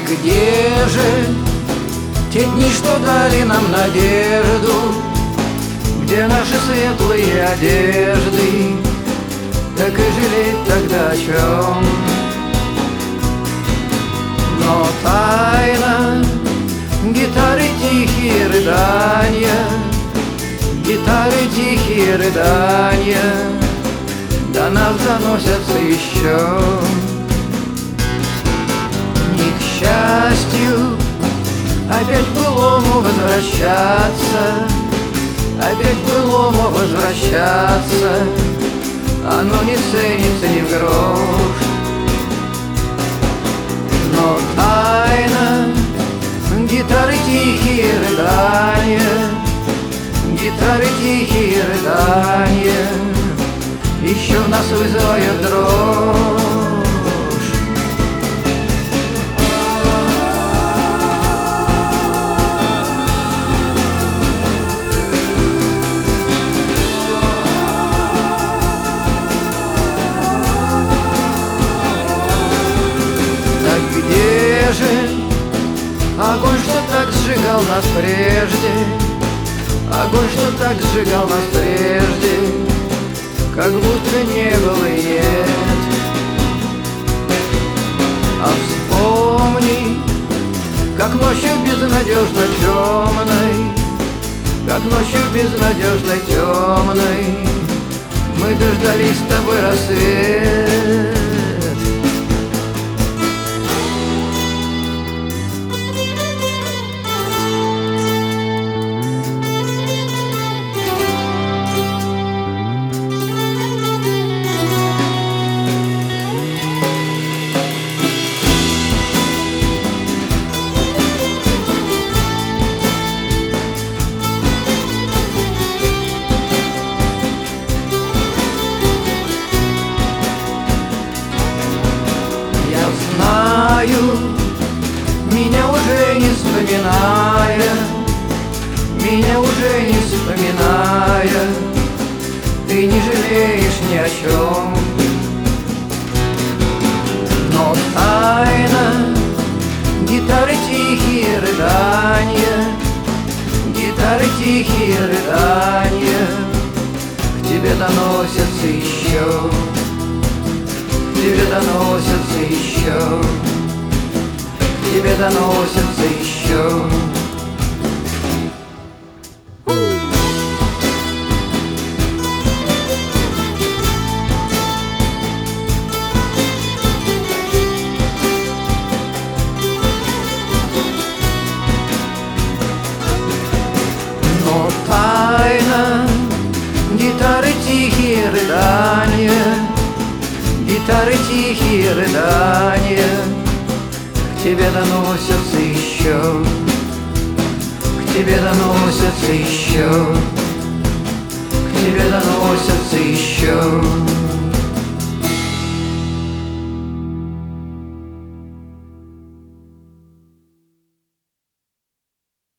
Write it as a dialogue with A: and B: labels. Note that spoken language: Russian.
A: где же те дни, что дали нам надежду? Где наши светлые одежды? Так и жалеть тогда о чем? Но тайна гитары тихие рыдания, гитары тихие рыдания до нас доносятся еще. Не к счастью опять к былому возвращаться, опять к былому возвращаться, оно не ценится ни в грош. Но тайна гитары тихие рыдания, гитары тихие рыдания еще в нас вызывают дрожь. Так где же огонь, что так сжигал нас прежде? Огонь, что так сжигал нас прежде, как будто не было и нет. А вспомни, как ночью безнадежно темной, как ночью безнадежно темной мы дождались с тобой рассвет. Меня уже не вспоминая, меня уже не вспоминая, ты не жалеешь ни о чем. Но тайна гитары тихие рыдания, гитары тихие рыдания к тебе доносятся еще, к тебе доносятся еще, к тебе доносятся еще. Но тайна гитары тихие рыдания, гитары тихие рыдания к тебе доносятся еще, к тебе доносятся еще, к тебе доносятся еще.